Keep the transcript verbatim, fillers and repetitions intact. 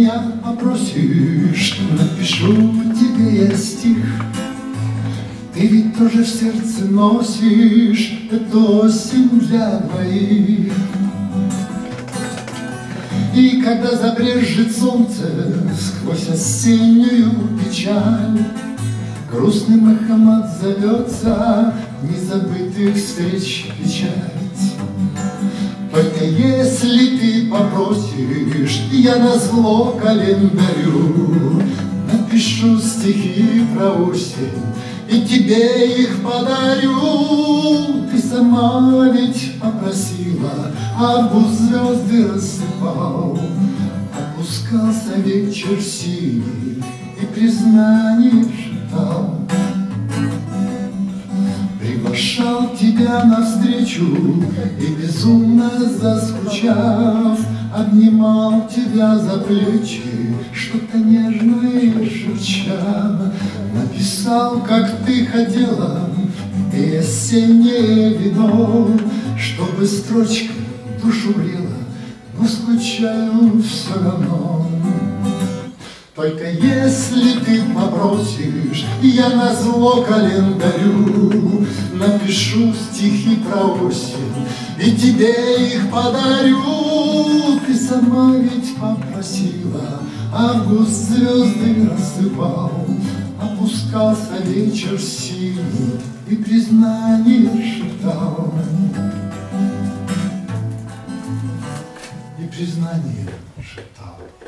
меня попросишь, напишу тебе я стих. Ты ведь тоже в сердце носишь эту осень для двоих. И когда забрежет солнце сквозь осеннюю печаль, грустным эхом отзовется незабытых встреч печать. Только если ты попросишь, я назло календарю напишу стихи про осень и тебе их подарю. Ты сама ведь попросила, август звезды рассыпал, опускался вечер синий и признание шептал. Приглашал тебя навстречу и, безумно заскучав, обнимал тебя за плечи, что-то нежное шепча. Написал, как ты хотела, и осеннее вино, чтобы строчка душу грела, но скучаю все равно. Только если ты попросишь, я назло календарю напишу стихи про осень и тебе их подарю. Ты сама ведь попросила, август звезды рассыпал, опускался вечер синий и признание шептал. И признание шептал.